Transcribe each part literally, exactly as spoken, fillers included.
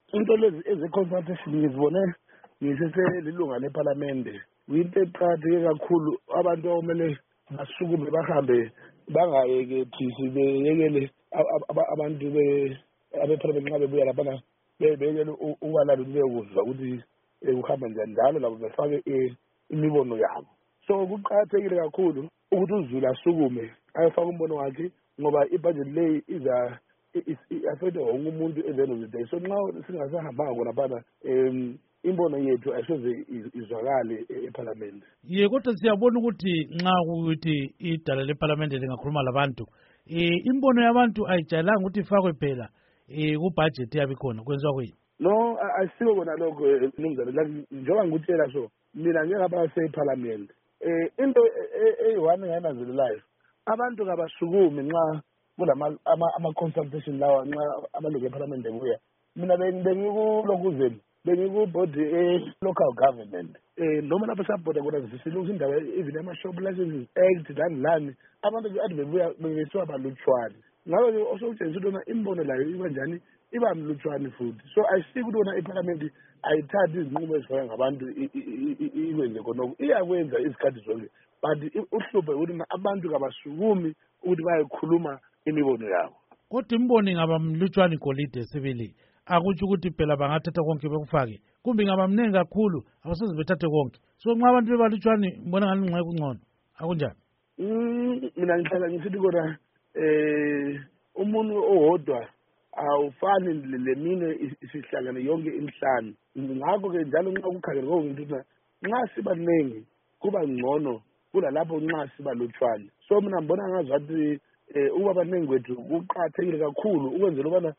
into lezi eze-consultation ngizibone ngiseselilunga lephalamende. Into eqakatheke kakhulu abantu okumele basukume bahambe bangayekethisi beyekele abantu abephalamende nxa bebuya laphana bebekele ukwalala beyokuzwa ukuthi kuhamba njani, njalo labo befake imibono yabo. So kuqakathekile kakhulu ukuthi uZulu asukume ayofaka umbono wakhe, ngoba ibudget leyi iza i-affecte wonke umuntu at the end of the day. So nxa singasahambanga khona phana um imbono yethu ayisoze izwakale ephalamende. Ye kodwa siyabona ukuthi nxa ukuthi idala lephalamende lingakhuluma labantu, eh imbono yabantu ayijayelanga ukuthi ifakwe phela eh ku-budget yabe khona kwenziwa kuyini? No, ayisiko kona lokho mnumzane, njengoba ngikutshela so mina ngingaba sephalamende. Eh into eyi-one engananzelelayo, abantu kabasukumi nxa kulama ama-consultation lawa nxa amalungu ephalamende buya. Mina bengikulokhuzeni bengikubhodi e-local government. Eh noma lapho sabhoda kona sisilungisa indaba even ama-shop licenses act lani lani, abantu ade bebuya bengesiwa balutshwane. Ngabe-ke osokutshengisa ukuthi wona imbono layo iba njani, iba mlutshwane futhi. So ayisiki ukuthi wona iphalamende ayithathi izinqumo ezifana ngabantu ikwenze khonoko, iyakwenza izikhathi zonke, but uhluphe ukuthi abantu kabasukumi ukuthi bayekhuluma imibono yabo. Kodwa imbono ingaba mlutshwane igolide sibili, akutsho ukuthi phela bangathatha konke bekufake, kumbe ingaba mningi kakhulu abasoze bethathe konke. So nxa abantu bebalutshwane mbona ngani nxa kungcono, akunjani? Mina ngihlala ngisithi kona eh umuntu owodwa awufani leminye isihlangane yonke imhlanu. Ngakho-ke njalo nxa kukhangela konke nxa siba ningi kuba ngcono kulalapho nxa siba lutshwane. So mina ngibona ngazathi ukuba baningi kwethu kuqakathekile kakhulu ukwenzela ubana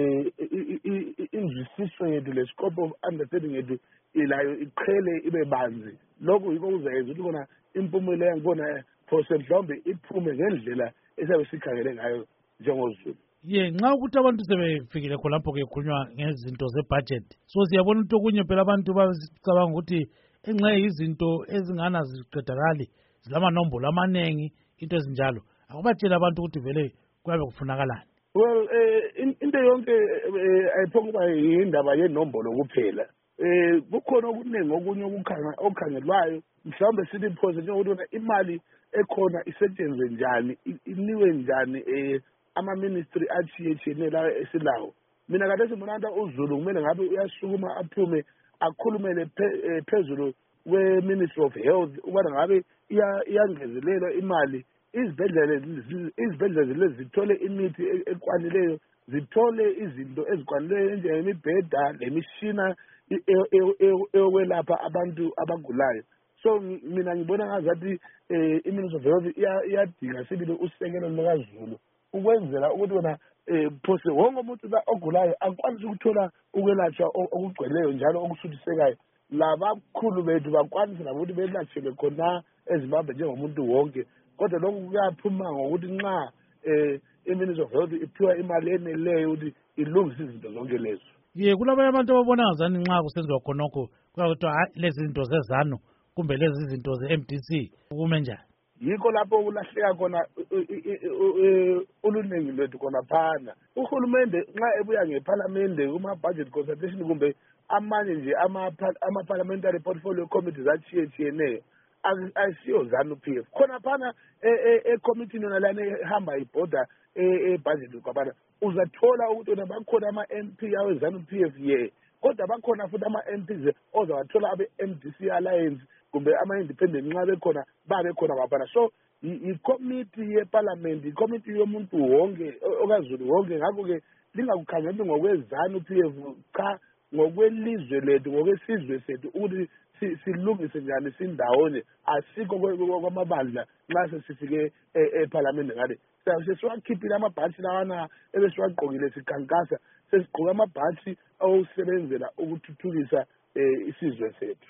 inzwisiso yethu le scope of understanding yethu ilayo iqhele ibe banzi. Lokho yikho kuzayenza ukuthi kona impumela yangibona phose mhlawumbe iphume ngendlela esabe sikhangele ngayo njengoZulu. Ye nxa ukuthi abantu sebefikile khonapho-ke kukhulunywa ngezinto ze-budget, so siyabona ukuthi okunye phela abantu bacabanga ukuthi enxa izinto ezingana ziqedakali zilamanombolo amanengi into ezinjalo, akubatshela abantu ukuthi vele kuyabe kufunakalani. Well, eh into yonke ayiphokuba yindaba yenombolo kuphela. Eh kukhona okuningi okunye okukhangelwayo, mhlawumbe sithi phose njengokuthi imali ekhona isetshenzwe njani, iniwe njani eh ama-ministry athiyethiyene la esilawo. Mina kade simbonanda uZulu kumele ngabe uyasukuma aphume akhulumele phezulu kwe-Ministry of Health ubana ngabe iyangezelela imali, izibhedlela izibhedlela lezi zithole imithi ekwanileyo, zithole izinto ezikwanileyo njengemibheda lemishina eyokwelapha abantu abagulayo. So mina ngibona ngazathi i-Ministry of Health iyadinga sibili usekelo lukaZulu ukwenzela ukuthi wona phose wonke umuntu ogulayo akwanise ukuthola ukwelatshwa okugcweleyo njalo okusuthisekayo. Labakhulu bethu bakwanise nabo ukuthi belatshelwe khona eZimbabwe njengomuntu wonke. Kodwa lokhu kuyaphuma ngokuthi nxa i-Ministry of Health iphiwa imali eneleyo ukuthi ilungise izinto zonke lezo. Ye kulabanye abantu ababona ngazani nxa kusenziwa khonokho kuyakuthiwa hayi lezi zinto zezanu kumbe lezi zinto ze-M D C kume njani. Yikho lapho kulahleka khona uluningi lwethu khona phana. Uhulumende nxa ebuya ngephalamende kuma-budget consultation kumbe amanye nje ama-parliamentary portfolio committees atshiyetshiyeneyo, ayisiyo ZANU-P F. Khona phana e-committee yona lana ehamba ibhoda e-budget kwaphana uzathola ukuthi wona bakhona ama-M P awe ZANU-P F ye, kodwa bakhona futhi ama-M Ps ozawathola abe-M D C Alliance kumbe ama-independent nxa bekhona babe khona kwaphana. So i-committee yeparliament, i-committee yomuntu wonke okaZulu wonke. Ngakho-ke lingakukhangeli ngokwe-ZANU-P F, cha ngokwelizwe lethu ngokwesizwe sethu ukuthi silungise njani sindawonye. Asikho kwamabandla nxa sesifike ephalamende ngale sesiwakhiphile amabhathi lawana ebesiwagqokile sikhankasa, sesigqoke amabhathi awusebenzela ukuthuthukisa isizwe sethu.